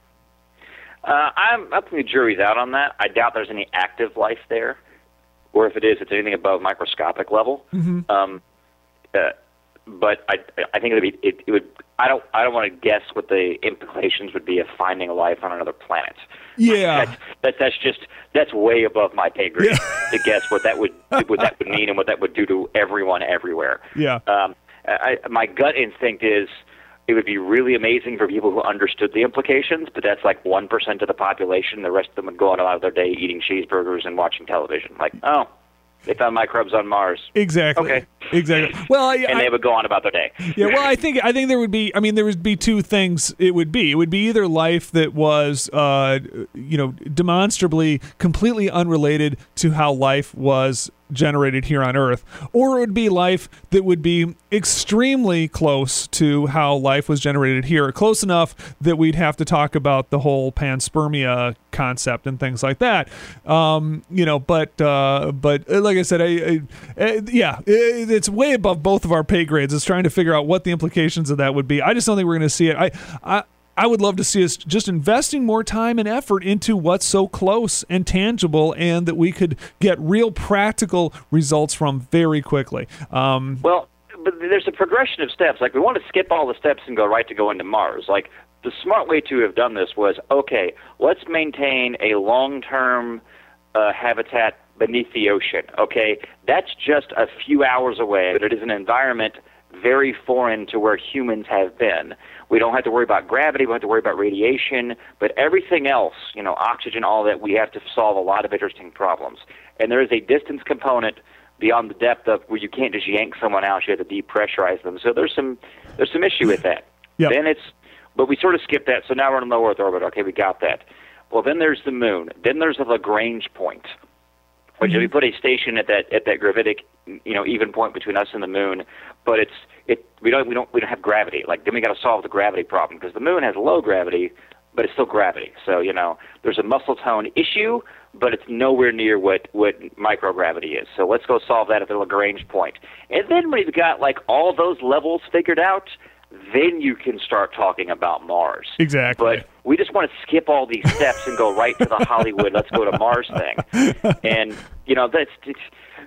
Uh, I'm, I think the jury's out on that. I doubt there's any active life there, or if it is, it's anything above microscopic level. Mm-hmm. Um, uh, but I, I think it would be, it, it would. I don't, I don't want to guess what the implications would be of finding life on another planet. Yeah, that's, that, that's just that's way above my pay grade Yeah. to guess what that would what that would mean and what that would do to everyone everywhere. Yeah. Um, I, my gut instinct is it would be really amazing for people who understood the implications, but that's like one percent of the population. The rest of them would go on about their day eating cheeseburgers and watching television. Like, oh, they found microbes on Mars. Exactly. Okay. Exactly. Well, I, and I, they would go on about their day. Yeah, well, I think I think there would be. I mean, there would be two things. It would be. It would be either life that was, uh, you know, demonstrably completely unrelated to how life was generated here on Earth, or it would be life that would be extremely close to how life was generated here, close enough that we'd have to talk about the whole panspermia concept and things like that. Um, you know, but uh, but like I said, I, I, yeah, it, it's way above both of our pay grades. It's trying to figure out what the implications of that would be. I just don't think we're going to see it. I, I I would love to see us just investing more time and effort into what's so close and tangible, and that we could get real practical results from very quickly. Um, well, but there's a progression of steps. Like, we want to skip all the steps and go right to go into Mars. Like, the smart way to have done this was, okay, let's maintain a long-term uh, habitat beneath the ocean. Okay, that's just a few hours away, but it is an environment very foreign to where humans have been. We don't have to worry about gravity, we don't have to worry about radiation, but everything else, you know, oxygen, all that, we have to solve a lot of interesting problems. And there is a distance component beyond the depth of where you can't just yank someone out, you have to depressurize them. So there's some there's some issue with that. Yep. Then it's, but we sort of skipped that, so now we're in low Earth orbit. Okay, we got that. Well, then there's the moon. Then there's the Lagrange point, which mm-hmm. if we put a station at that at that gravitic, you know, even point between us and the moon, but it's it we don't we don't we don't have gravity. Like, then we got to solve the gravity problem, because the moon has low gravity, but it's still gravity. So, you know, there's a muscle tone issue, but it's nowhere near what what microgravity is. So let's go solve that at the Lagrange point. And then when you've got like all those levels figured out, then you can start talking about Mars. Exactly. But we just want to skip all these steps and go right to the Hollywood, let's go to Mars thing. And, you know, that's... It's,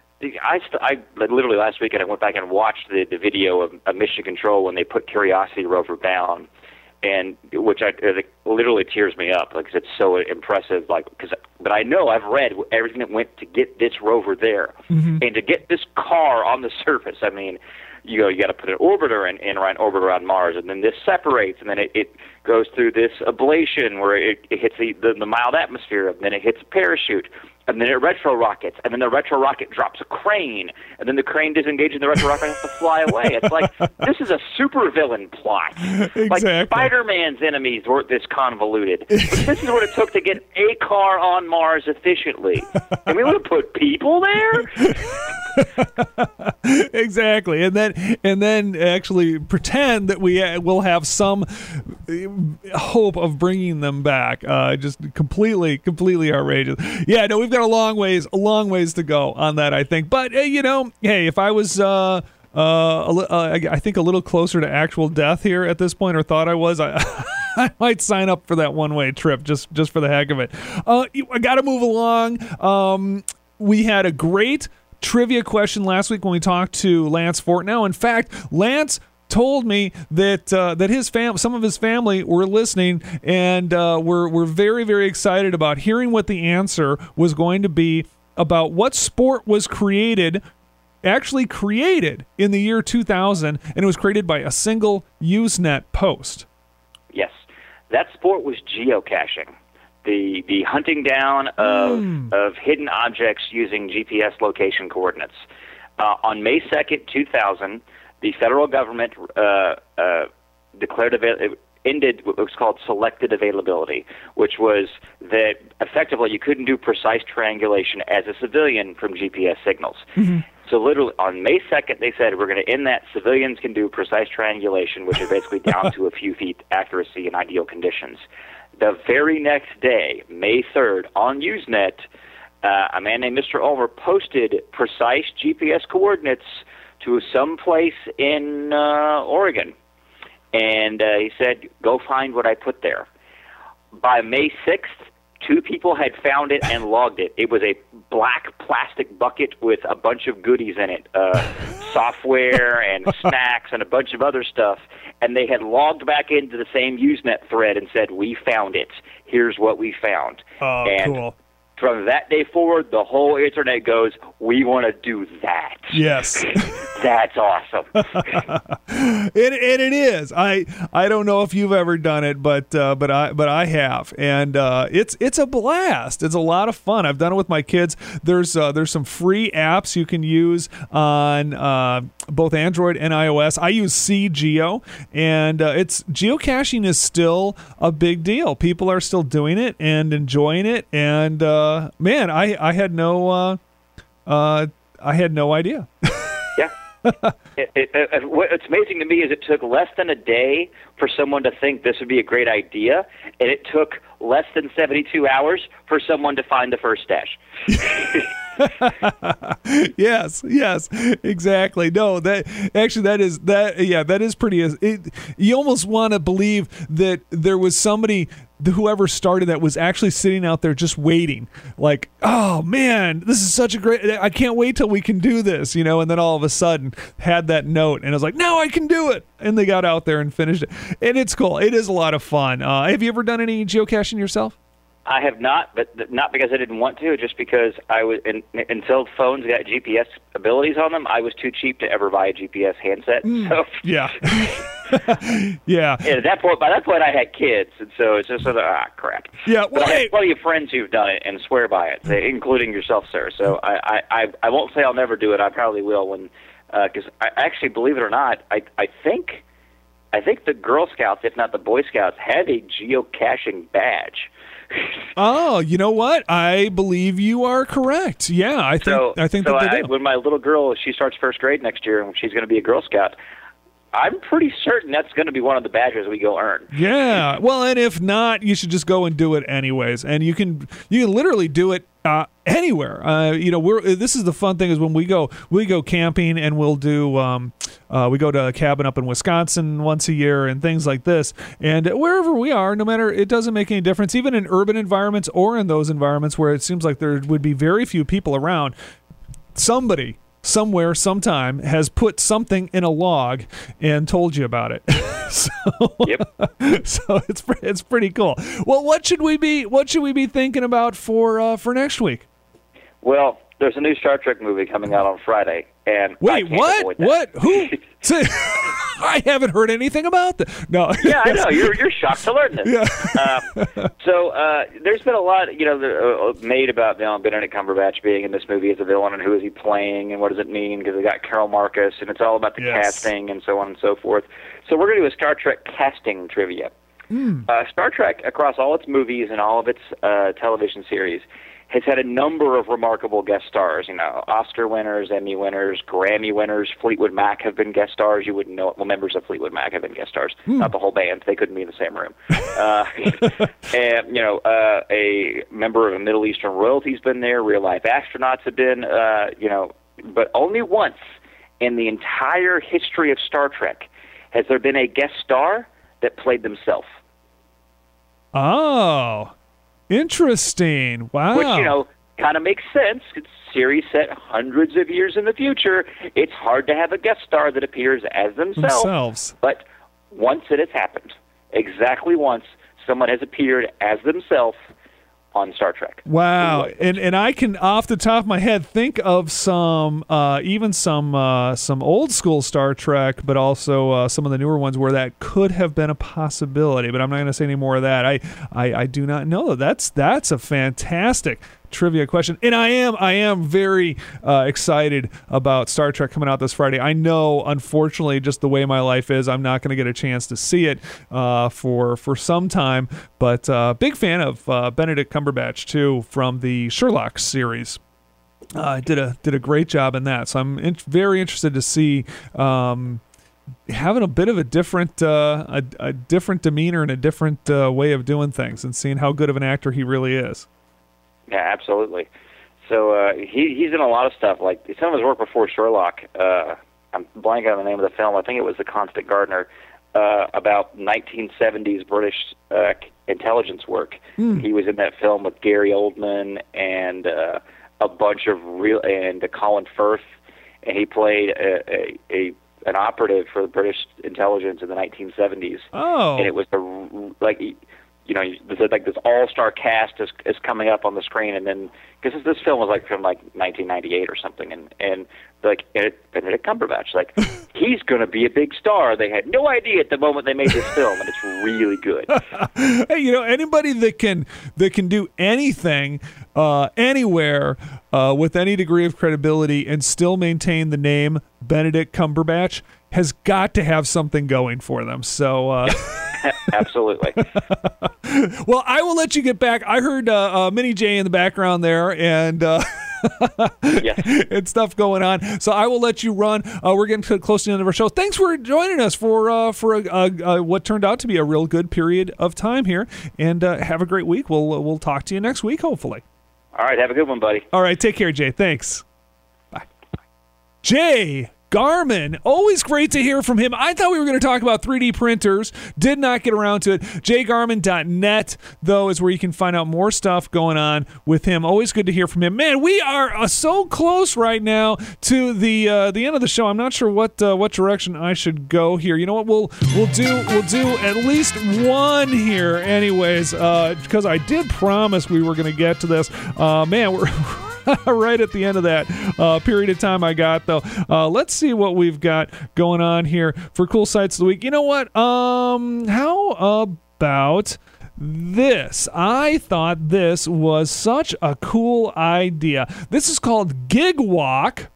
I, I literally last weekend I went back and watched the, the video of, of Mission Control when they put Curiosity rover down, and which I it literally tears me up, like, 'cause it's so impressive. Like, because but I know I've read everything that went to get this rover there, mm-hmm. and to get this car on the surface. I mean, you go, you got to put an orbiter in, in an orbit around Mars, and then this separates, and then it, it goes through this ablation where it, it hits the, the the mild atmosphere, and then it hits a parachute. And then it retro rockets, and then the retro rocket drops a crane, and then the crane disengages, and the retro rocket has to fly away. It's like, this is a supervillain plot. Exactly. Like, Spider-Man's enemies weren't this convoluted. But this is what it took to get a car on Mars efficiently. And we would have put people there? Exactly, and then and then actually pretend that we uh, will have some hope of bringing them back. Uh, just completely, completely outrageous. Yeah, no, we've got a long ways, a long ways to go on that, I think. But uh, you know, hey, if I was, uh, uh, a li- uh, I think a little closer to actual death here at this point, or thought I was, I. I might sign up for that one-way trip just, just for the heck of it. Uh, I got to move along. Um, we had a great trivia question last week when we talked to Lance Fortnow. In fact, Lance told me that uh, that his fam- some of his family were listening, and uh, were were very, very excited about hearing what the answer was going to be about what sport was created, actually created in the year two thousand, and it was created by a single Usenet post. Yes. that sport was geocaching, the the hunting down of Mm. of hidden objects using G P S location coordinates. Uh, on May second, two thousand, the federal government uh, uh, declared avail- ended what was called selected availability, which was that effectively you couldn't do precise triangulation as a civilian from G P S signals. Mm-hmm. So literally on May second, they said we're going to end that. Civilians can do precise triangulation, which is basically down to a few feet accuracy in ideal conditions. The very next day, May third, on Usenet, uh, a man named Mister Ulmer posted precise G P S coordinates to some place in uh, Oregon. And uh, he said, go find what I put there. By May sixth, two people had found it and logged it. It was a black plastic bucket with a bunch of goodies in it, uh, software and snacks and a bunch of other stuff. And they had logged back into the same Usenet thread and said, we found it. Here's what we found. Oh, and cool. from that day forward, the whole internet goes, we want to do that. Yes. That's awesome. and, and it is. I I don't know if you've ever done it, but uh, but I but I have, and uh, it's it's a blast. It's a lot of fun. I've done it with my kids. There's uh, there's some free apps you can use on uh, both Android and iOS. I use CGeo, and uh, it's geocaching is still a big deal. People are still doing it and enjoying it, and uh, man, I I had no uh, uh, I had no idea. Yeah. it, it, it, what's amazing to me is it took less than a day for someone to think this would be a great idea, and it took less than seventy-two hours for someone to find the first stash. yes, yes, exactly. No, that actually that is that. Yeah, that is pretty. It, you almost want to believe that there was somebody, whoever started that, was actually sitting out there just waiting. Like, oh man, this is such a great. I can't wait till we can do this, you know. And then all of a sudden had that note, and I was like, now I can do it. And they got out there and finished it, and it's cool. It is a lot of fun. Uh, have you ever done any geocaching yourself? I have not, but not because I didn't want to, just because I was in, until phones got G P S abilities on them, I was too cheap to ever buy a G P S handset. Mm, so yeah, yeah. And at that point, by that point, I had kids, and so it's just sort of ah crap. Yeah, well, but I hey. have plenty of friends who've done it and swear by it, including yourself, sir. So I, I, I, I won't say I'll never do it. I probably will when, because uh, I actually, believe it or not, I, I think, I think the Girl Scouts, if not the Boy Scouts, have a geocaching badge. Oh, you know what? I believe you are correct. Yeah, I think so, I think so that they I, do. when my little girl, she starts first grade next year, and she's going to be a Girl Scout, I'm pretty certain that's going to be one of the badges we go earn. Yeah. Well, and if not, you should just go and do it anyways. And you can you can literally do it uh, anywhere. Uh, you know, we're this is the fun thing is when we go we go camping and we'll do um, uh, we go to a cabin up in Wisconsin once a year and things like this. And wherever we are, no matter, it doesn't make any difference, even in urban environments or in those environments where it seems like there would be very few people around. Somebody somewhere, sometime, has put something in a log and told you about it. so, Yep. so it's it's pretty cool. Well, what should we be what should we be thinking about for uh, for next week? Well, there's a new Star Trek movie coming out on Friday, and Wait, I can't what? avoid that. What? Who? Say- I haven't heard anything about that. No. Yeah, I know. You're you're shocked to learn this. Yeah. uh, so uh, there's been a lot, you know, uh, made about you know, Benedict Cumberbatch being in this movie as a villain and who is he playing and what does it mean because they got Carol Marcus and it's all about the Yes. casting and so on and so forth. So we're going to do a Star Trek casting trivia. Mm. Uh, Star Trek, across all its movies and all of its uh, television series, has had a number of remarkable guest stars. You know, Oscar winners, Emmy winners, Grammy winners. Fleetwood Mac have been guest stars. You wouldn't know it. Well, members of Fleetwood Mac have been guest stars. Hmm. Not the whole band. They couldn't be in the same room. Uh, and, you know, uh, a member of a Middle Eastern royalty's been there. Real-life astronauts have been, uh, you know, but only once in the entire history of Star Trek has there been a guest star that played themselves. Oh, interesting. Wow. Which, you know, kind of makes sense. It's a series set hundreds of years in the future. It's hard to have a guest star that appears as themselves. Themselves. But once it has happened, exactly once, someone has appeared as themselves on Star Trek. Wow, and and I can off the top of my head think of some, uh, even some uh, some old school Star Trek, but also uh, some of the newer ones where that could have been a possibility. But I'm not going to say any more of that. I, I I do not know. That's that's a fantastic trivia question, and I am I am very uh, excited about Star Trek coming out this Friday. I know, unfortunately, just the way my life is, I'm not going to get a chance to see it uh, for for some time. But uh, big fan of uh, Benedict Cumberbatch too from the Sherlock series. Uh, did a did a great job in that. So I'm in, very interested to see. Um, having a bit of a different uh, a, a different demeanor and a different uh, way of doing things, and seeing how good of an actor he really is. Yeah, absolutely. So uh, he he's in a lot of stuff. Like some of his work before Sherlock. Uh, I'm blanking on the name of the film. I think it was The Constant Gardener, uh, about nineteen seventies British uh, intelligence work. Mm. He was in that film with Gary Oldman and uh, a bunch of real and uh, Colin Firth, and he played a, a, a an operative for the British intelligence in the nineteen seventies. Oh, and it was a, like. You know, there's like this all-star cast is is coming up on the screen, and then because this film was like from like nineteen ninety-eight or something, and and like Benedict Cumberbatch, like he's going to be a big star. They had no idea at the moment they made this film, and it's really good. Hey, you know, anybody that can that can do anything, uh, anywhere, uh, with any degree of credibility, and still maintain the name Benedict Cumberbatch has got to have something going for them. So. Uh, Absolutely. Well, I will let you get back. I heard uh, uh, Mini J in the background there, and uh, yes. and stuff going on. So I will let you run. Uh, we're getting close to the end of our show. Thanks for joining us for uh, for a, a, a, what turned out to be a real good period of time here, and uh, have a great week. We'll we'll talk to you next week, hopefully. All right, have a good one, buddy. All right, take care, Jay. Thanks. Bye. Jay Garman, always great to hear from him. I thought we were going to talk about three D printers. Did not get around to it. jay garman dot net, though, is where you can find out more stuff going on with him. Always good to hear from him. Man, we are uh, so close right now to the uh, the end of the show. I'm not sure what uh, what direction I should go here. You know what? We'll we'll do we'll do at least one here, anyways, uh, because I did promise we were going to get to this. Uh, man, we're. Right at the end of that uh, period of time I got, though. Uh, let's see what we've got going on here for Cool Sites of the Week. You know what? Um, how about this? I thought this was such a cool idea. This is called GigWalk.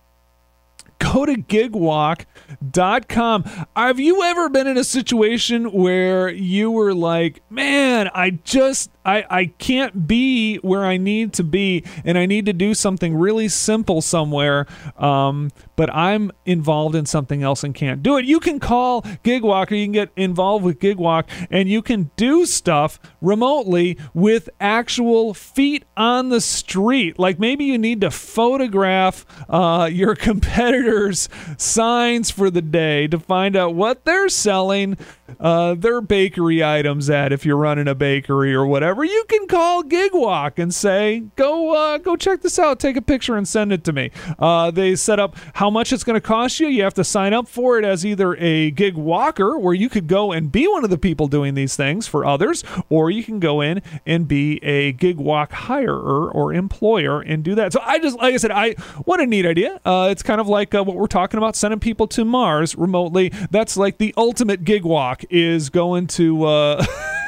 Go to gig walk dot com. Have you ever been in a situation where you were like, man, I just, I, I can't be where I need to be, and I need to do something really simple somewhere, um, but I'm involved in something else and can't do it? You can call GigWalk, or you can get involved with GigWalk, and you can do stuff remotely with actual feet on the street. Like maybe you need to photograph uh, your competitor signs for the day to find out what they're selling uh, their bakery items at. If you're running a bakery or whatever, you can call GigWalk and say, go uh, go check this out, take a picture and send it to me. Uh, they set up how much it's going to cost you. You have to sign up for it as either a gig walker, where you could go and be one of the people doing these things for others, or you can go in and be a GigWalk hirer or employer and do that. So I just, like I said, I what a neat idea. Uh, it's kind of like uh, what we're talking about, sending people to Mars remotely. That's like the ultimate gig walk, is going to uh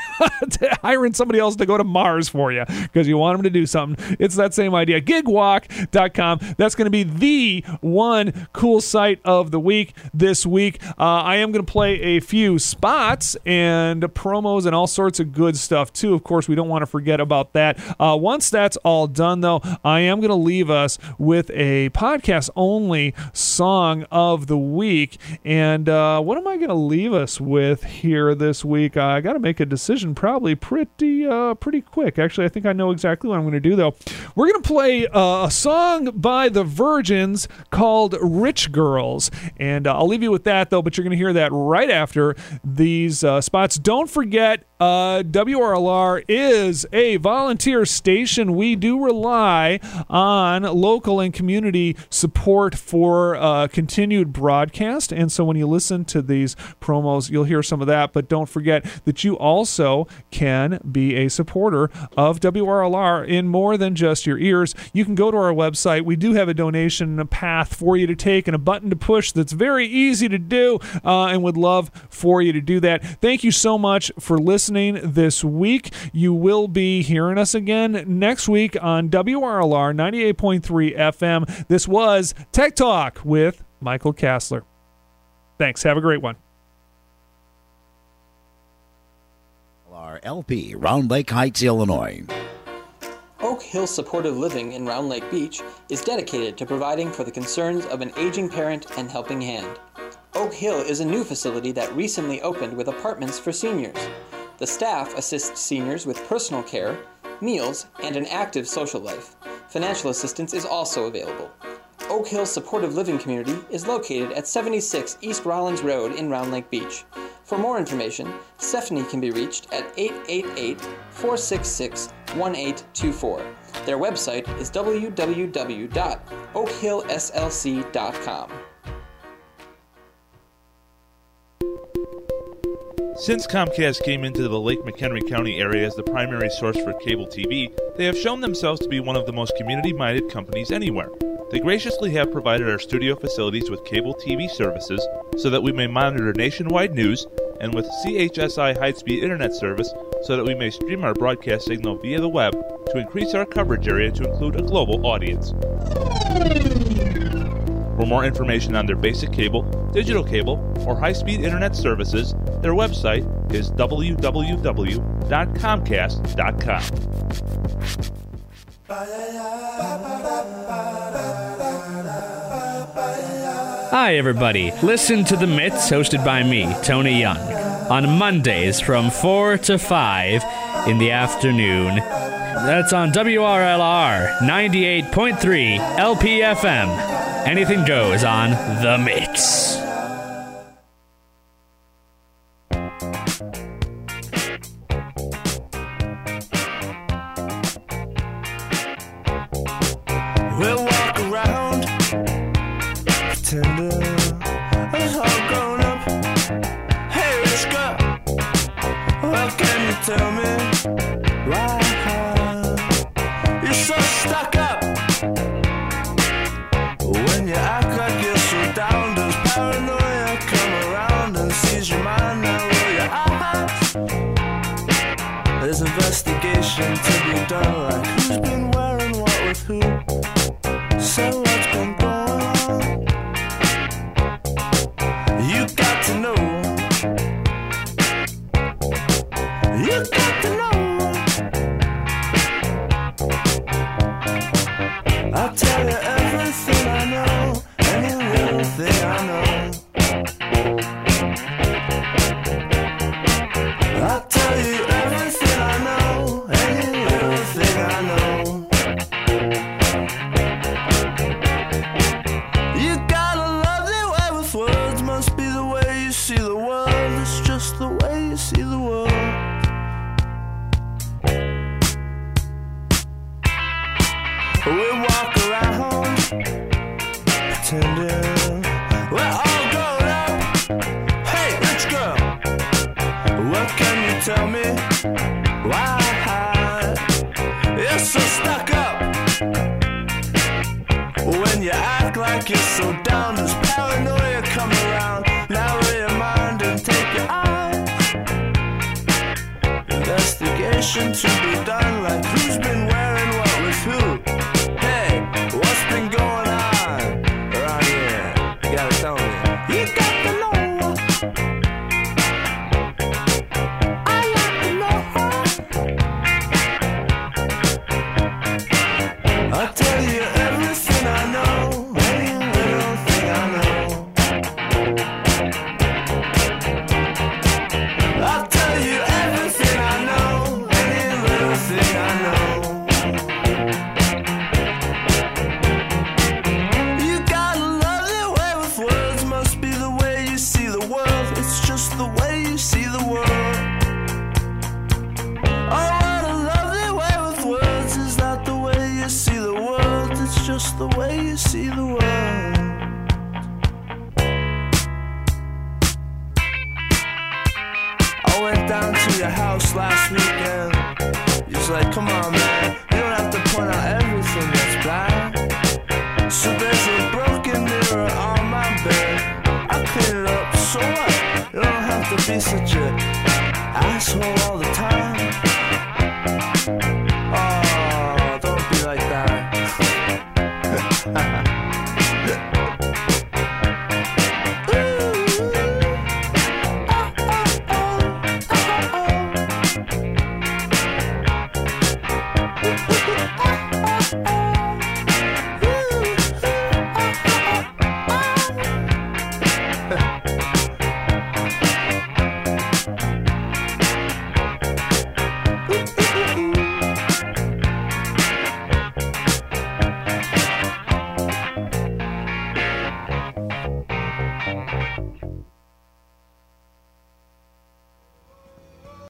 to hiring somebody else to go to Mars for you because you want them to do something. It's that same idea. gig walk dot com. That's going to be the one cool site of the week this week. Uh, I am going to play a few spots and promos and all sorts of good stuff too. Of course, we don't want to forget about that. Uh, once that's all done, though, I am going to leave us with a podcast-only song of the week. And uh, what am I going to leave us with here this week? Uh, I got to make a decision probably pretty uh, pretty quick. Actually, I think I know exactly what I'm going to do, though. We're going to play uh, a song by the Virgins called Rich Girls, and uh, I'll leave you with that, though, but you're going to hear that right after these uh, spots. Don't forget, uh, W R L R is a volunteer station. We do rely on local and community support for uh, continued broadcast, and so when you listen to these promos, you'll hear some of that, but don't forget that you also also can be a supporter of W R L R in more than just your ears. You can go to our website. We do have a donation path for you to take and a button to push that's very easy to do, uh, and would love for you to do that. Thank you so much for listening this week. You will be hearing us again next week on W R L R ninety-eight point three F M. This was Tech Talk with Michael Kassler. Thanks. Have a great one. L P, Round Lake Heights, Illinois. Oak Hill Supportive Living in Round Lake Beach is dedicated to providing for the concerns of an aging parent and helping hand. Oak Hill is a new facility that recently opened with apartments for seniors. The staff assists seniors with personal care, meals, and an active social life. Financial assistance is also available. Oak Hill Supportive Living Community is located at seventy-six East Rollins Road in Round Lake Beach. For more information, Stephanie can be reached at eight eight eight, four six six, one eight two four. Their website is w w w dot oak hill s l c dot com. Since Comcast came into the Lake McHenry County area as the primary source for cable T V, they have shown themselves to be one of the most community-minded companies anywhere. They graciously have provided our studio facilities with cable T V services so that we may monitor nationwide news, and with C H S I high-speed internet service so that we may stream our broadcast signal via the web to increase our coverage area to include a global audience. For more information on their basic cable, digital cable, or high-speed internet services, their website is w w w dot comcast dot com. Hi, everybody. Listen to The Mitts, hosted by me, Tony Young, on Mondays from four to five in the afternoon. That's on W R L R ninety-eight point three L P F M. Anything goes on The Mitts. We'll walk around pretending it's all grown up. Hey, rich girl, what can you tell me? Why you're so stuck up? When you act like you're so down, does paranoia come around and seize your mind? Now roll your eyes. There's investigation to be done, like who's been wearing what with who. So what's been going on? You got to know. You got to know. I'll tell you everything I know, any little thing I know. I'll tell you everything I know, any little thing I know. You got a lovely way with words, must be the way you see the world. It's just the way you see the world. We walk around pretending we're all grown up. Hey, rich girl, what can you tell me? Why you're so stuck up? When you act like you're so down, does paranoia come around? Now roll your mind and take your eyes. Investigation to be done, like who's been wearing what with who. Hey, what's been going on around here? You gotta tell me. You got to know. I like to know. I'll tell you everything I know, any little thing I know. I'll tell you everything I know, any little thing I know. You got a lovely way with words, must be the way you see the world. It's just the way you see the world. Oh, what a lovely way with words. Is that the way you see the world? It's just the way you see the world. I went down to your house last weekend. You was like, come on, man, you don't have to point out everything that's bad. So there's a broken mirror on my bed. I clean it up, so what? You don't have to be such a asshole all the